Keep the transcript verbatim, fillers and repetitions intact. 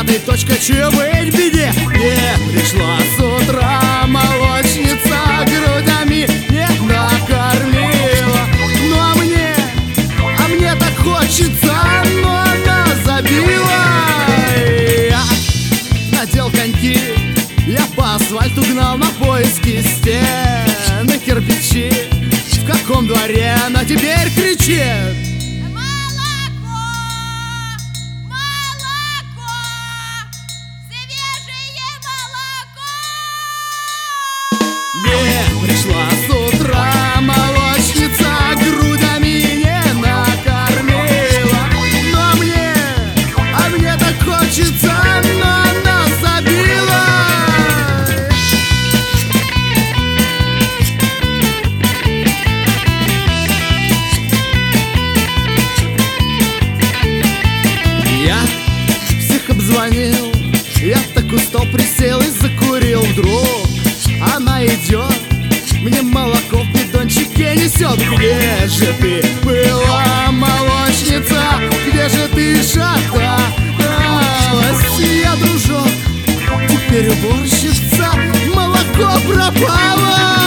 бедный, точка, чью быть беде. Не пришла с утра молочница, грудями не накормила. Ну а мне, а мне так хочется, но она забила. Я надел коньки, я по асфальту гнал на поиски стен и кирпичи. В каком дворе она теперь кричит? Не пришла с утра молочница, грудями не накормила. Но мне, а мне так хочется, но она забила. Я всех обзвонил, я так устал, присел и закурил. Вдруг она идет, мне молоко в бидончике несет. Где же ты была, молочница? Где же ты шаталась? Я, дружок, теперь уборщица, молоко пропало.